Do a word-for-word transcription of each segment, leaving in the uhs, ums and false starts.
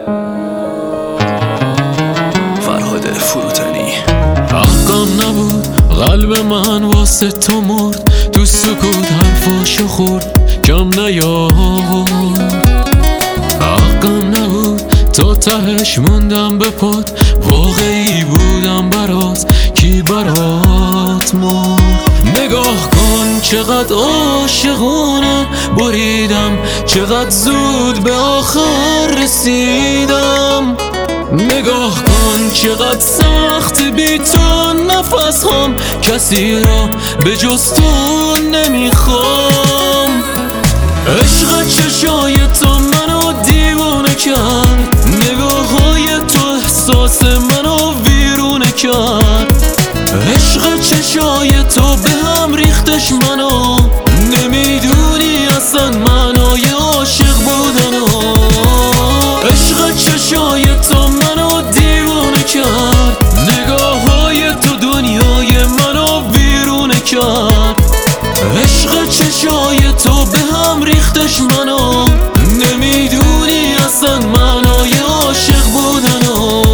فرهاد فروتنی. حقم نبود قلب من واسه تو مرد، تو سکوت حرفاشو خورد کم نیاورد. حقم نبود تا تهش موندم به پات، واقعی بودم برات کی برات مرد. نگاه کن چقدر عاشقانه بریدم، چقدر زود به آخر رسیدم. نگاه کن چقدر سخت بی تو نفس هم، کسی را به جز تو نمیخوام. عشق چشای تو منو دیوانه کرد، نگاه های تو احساس منو ویرونه کرد. عشق چشای تو به هم ریختش منو، نمیدونی اصلا معنای عاشق بودنو. عشق چشای تو منو دیوانه کرد، نگاه های تو دنیای منو ویرونه کرد. عشق چشای تو به هم ریختش منو، نمیدونی اصلا معنای عاشق بودنو.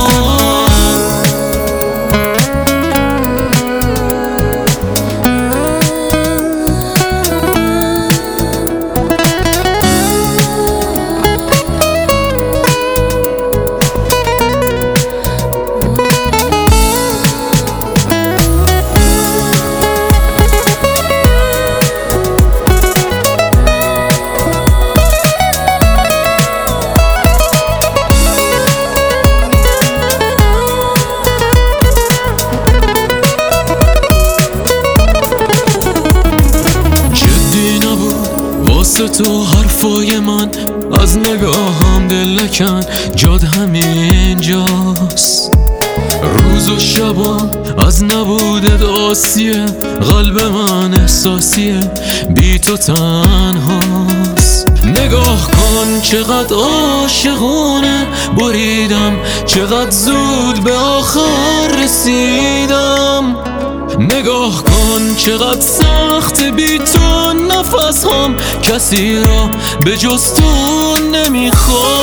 واسه تو حرفای من از نگاهم دل نکن، جاد همینجاست. روز و شبام از نبودت آسیه، قلب من احساسیه بی تو تنهاست. نگاه کن چقدر عاشقانه بریدم، چقدر زود به آخر رسیدم. نگاه کن چقدر سخت بی تو نفس هم، کسی را به جز تو نمیخوام.